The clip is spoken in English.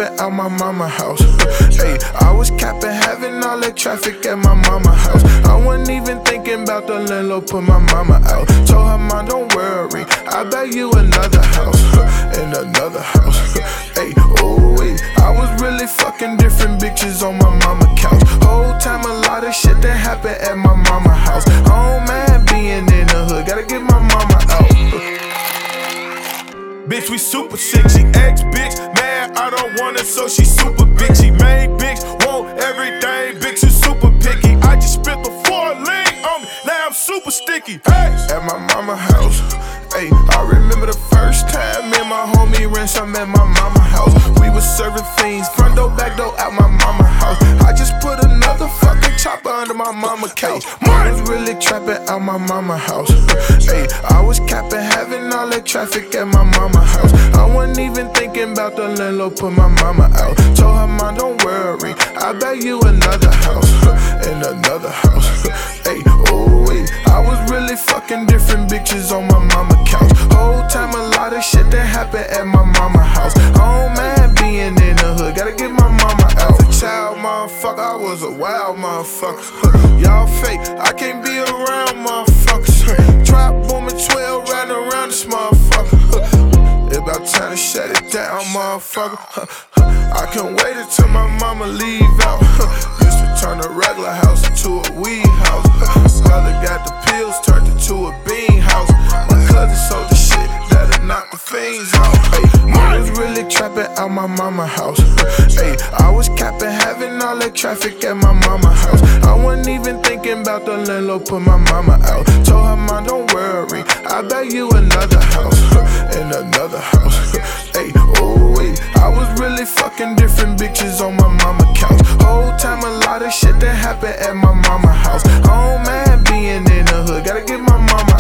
trapping out my mama house. Hey, I was capping, having all that traffic at my mama house. I wasn't even thinking about the landlord, put my mama out. Told her, mom, don't worry, I buy you another house, and another house. Hey, ooh, I was really fucking different bitches on my mama couch. Whole time a lot of shit that happened at my mama house. Oh man, being in the hood, gotta get my mama out. Bitch, we super sick, she ex-bitch, mad, I don't want her, so she super bitch. She main bitch, want everything, bitch, you super picky. I just spit the 4 lean on me, now I'm super sticky. Hey, at my mama house, hey, I remember the first time me and my homie ran some at my mama house. We was serving fiends, front door, back door, out my mama house. I just put another fucking chopper under my mama couch. I was really trapping out my mama house. Hey, I was capping, having all that traffic at my mama house. I wasn't even thinking about the landlord, put my mama out. Told her, mom, don't worry, I buy you another house, and another house. Hey, ooh, I was really fucking different bitches on my mama couch. Whole time a lot of shit that happened at my mama house. Oh man, being in the hood, gotta get my mama out. As a child, motherfucker, I was a wild motherfucker. Y'all fake, I can't be around motherfuckers. Drop booming 12, riding around this motherfucker. It's about time to shut it down, motherfucker. I can't wait until my mama leave out. Used to turn a regular house into a weed house. Brother got the pills, turned it to a bean house. My cousin sold the shit that'll knock the fiends out. Hey, I was really trapping out my mama house. Hey, I was capping, having all that traffic at my mama house. I wasn't even thinking about the landlord, put my mama out. Told her, mom, don't worry, I buy you another house, and another house. Hey, ooh, I was really fucking different bitches on my mama couch. Whole time a lot of shit that happened at my mama house. Oh man, being in the hood, gotta get my mama